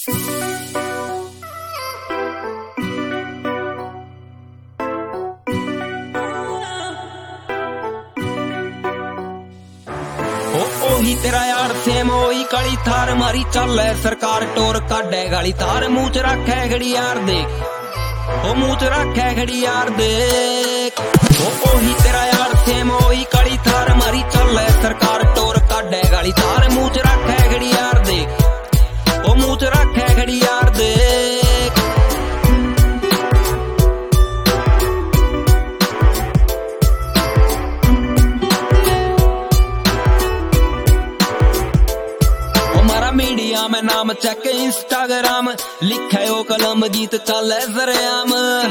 ओही तेरा यार सेम ओही काली थार मारी चल सरकार टोर काडे गाली थार मुंह च रखे घड़ी यार देख ओ मुंह च रखे घड़ी यार देख ओही तेरा यार सेम ओही काली थार मारी चल सरकार टोर काडे गाली थार मुंह च रखे घड़ी यार देख ओ मुंह च रखे घड़ी यार देख मीडिया में नाम चेक इंस्टाग्राम लिखे ओ कलम गीत चले सरेआम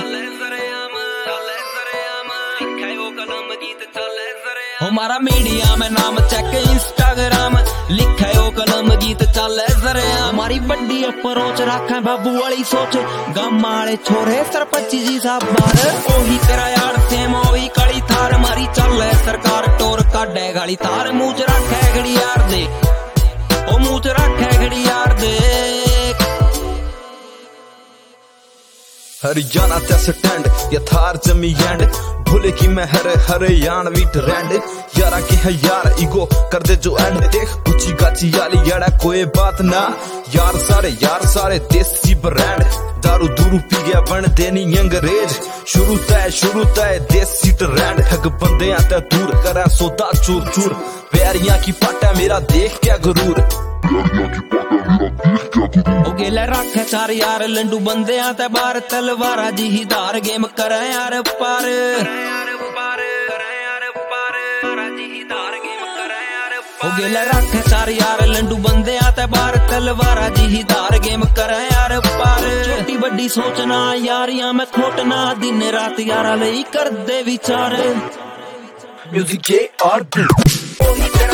हमारा मीडिया में नाम चेक इंस्टाग्राम लिखे ओ कलम गीत चले सरेआम हमारी बड़ी अप्रोच रखे बाबू वाली सोच गम वाले छोरे सरपंची जी साहब बार ओही तेरा यार सेम ओही काली थार मारी चल सरकार टोर काडे गाली थार मुंह च रखे घड़ी यार देख ओ मुंह च रखे घड़ी यार देख हरियाणा ते स्टैंड या थार जमी एंड भूले की मैं हरियाणवी ट्रेंड यारा के है यार ईगो कर दे जो एंड देख ऊंची गाची याली यारा कोई बात ना यार सारे देसी ब्रांड दारू दूरू पी गया बन देनी अंग्रेज शुरू तय देसी ट्रेंड ठग बंदे आते दूर करा सोदा चूर चूर प्यारियां की पाटा मेरा देख क्या गुरूर गेले रखे चार यार लंडू बंदे आते बार तलवारा जी ही धार गेम करे यार पार गेले रखे चार यार लंडू बंदे आते बार तलवारा जी ही धार गेम करे यार पार छोटी बड़ी सोचना यारियां में खोटना दिन रात यारा लई कर दे विचार म्यूजिक और